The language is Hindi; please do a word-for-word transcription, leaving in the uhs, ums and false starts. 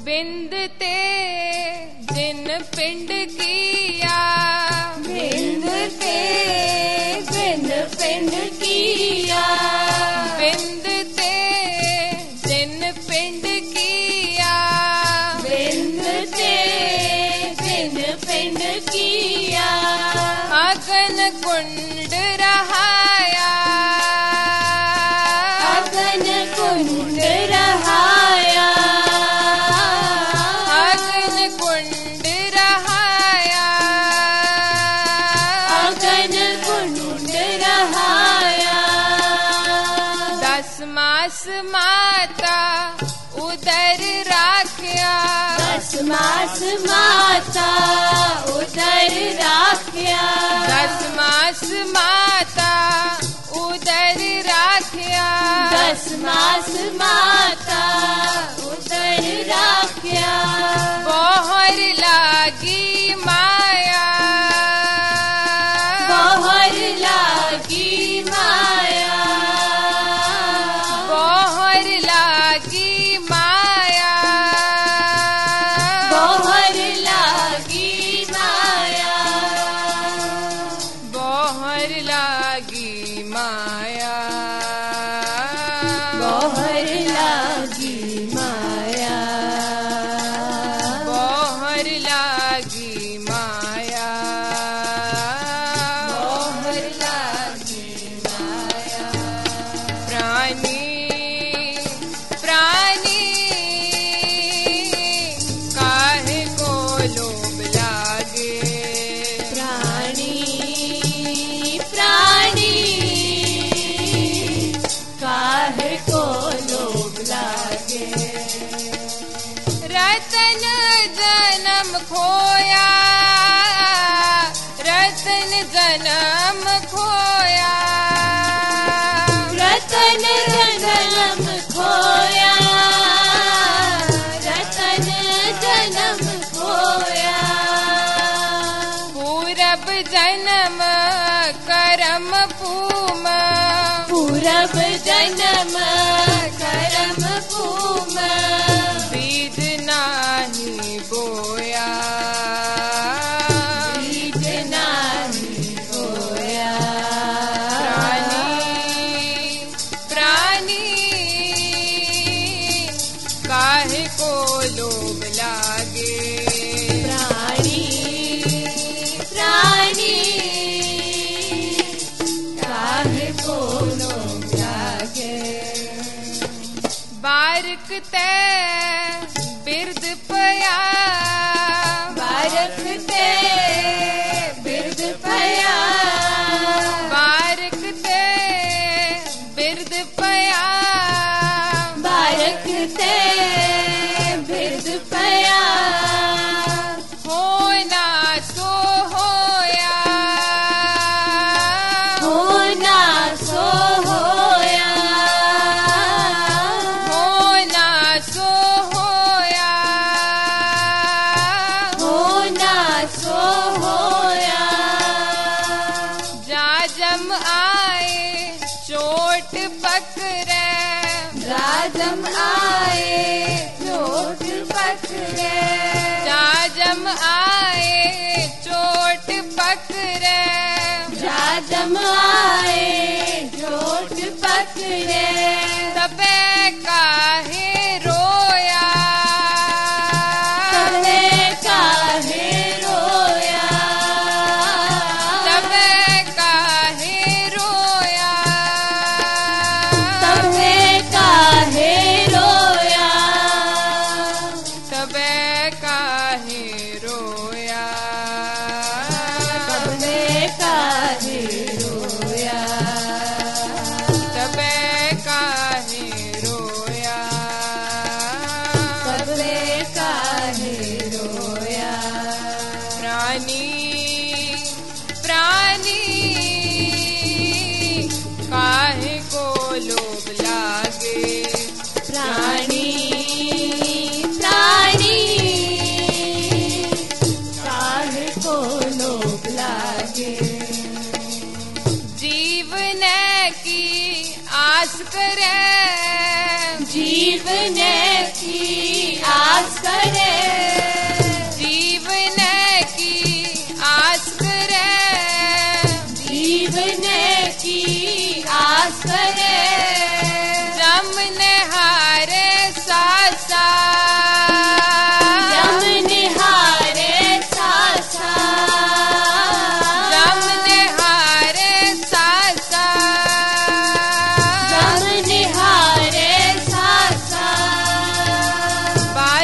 बिंदते जिन पिंड किया, बिंदते जिन पिंड किया, बिंदते जिन पिंड किया, बिंदते जिन पिंड किया, अगन कुंड रहाया, अगन कुंड रहाया, अगन कुंड रहाया, अगन कुंड रहाया, दस मास माता उदर राख्या, दस मास माता उदर राख्या, दस मास माता उदर राख्या, दस मास माता उदर राख्या, बोहर लागी माया, बोहर लागी माया, बोहर लागी माया, बोहर लागी माया, बोहर लागी माया, बोहर लागी माया, बोहर लागी माया, बोहर लागी माया, प्राणी प्राणी काहे को लोभ लागे, प्राणी प्राणी काहे को लोभ लागे, रतन जन्म खोया, रतन जन्म खोया, रतन जन्म खोया, रतन जन्म खोया, पूरब जन्म करम पूम, पूरब जन्म करम पूम, बीज नाही बोया, बीज नाही होया, प्राणी प्राणी काहे को लोभ लागे, प्राणी प्राणी काहे को लोभ लागे, बारक ते बिरद पया, बारक ते बिरद पया, बारक ते बिरद पया, बारक ते बिरद पया, होना सो होया, होना सो होया, होना सो होया, होना सो होया, जाजम आए चोट पकड़े, राजम आए चोट पकड़े, जाजम आए चोट पकड़े, राजम आए चोट पकड़े, तबे काहे रोया, तबे काहे रोया, तबे काहे रोया, तबे काहे रोया, तबे काहे रोया, तबे काहे रोया, तबे काहे